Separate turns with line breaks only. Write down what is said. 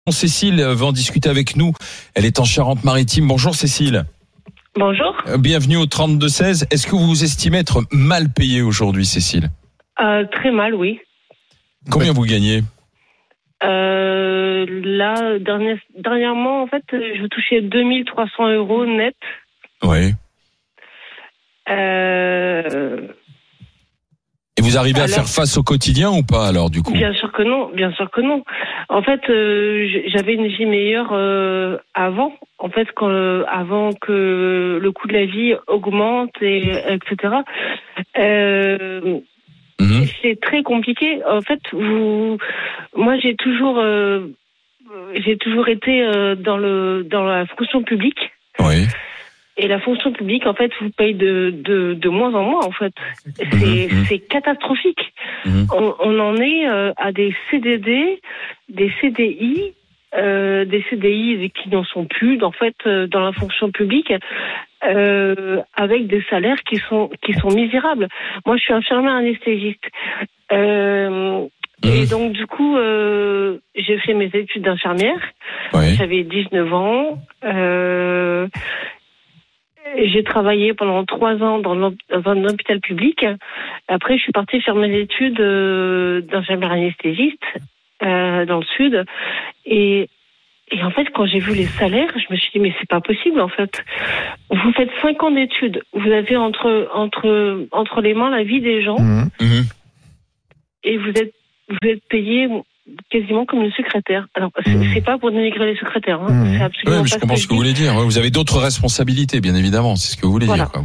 Cécile va en discuter avec nous. Elle est en Charente-Maritime. Bonjour Cécile.
Bonjour.
Bienvenue au 32-16. Est-ce que vous vous estimez être mal payée aujourd'hui, Cécile ?
Très mal, oui.
Combien vous gagnez ?
Là, dernièrement, en fait, je touchais 2300 € net.
Oui. Et vous arrivez à faire face au quotidien ou pas alors du coup ?
Bien sûr que non. En fait, j'avais une vie meilleure avant. En fait, avant que le coût de la vie augmente etc. C'est très compliqué. En fait, moi j'ai toujours été dans la fonction publique.
Oui.
Et la fonction publique, en fait, vous paye de moins en moins, en fait. C'est catastrophique. On en est à des CDD, des CDI, qui n'en sont plus, en fait, dans la fonction publique, avec des salaires qui sont misérables. Moi, je suis infirmière anesthésiste. Et donc, du coup, j'ai fait mes études d'infirmière.
Oui.
J'avais 19 ans. J'ai travaillé pendant 3 ans dans un hôpital public. Après, je suis partie faire mes études d'infirmière anesthésiste dans le sud. Et en fait, quand j'ai vu les salaires, je me suis dit, mais c'est pas possible, en fait. Vous faites 5 ans d'études. Vous avez entre les mains la vie des gens. Et vous êtes payé quasiment comme une secrétaire. Alors, c'est pas pour dénigrer les secrétaires, hein. C'est absolument
je comprends ce que vous voulez dire. Vous avez d'autres responsabilités, bien évidemment. C'est ce que vous voulez dire, quoi.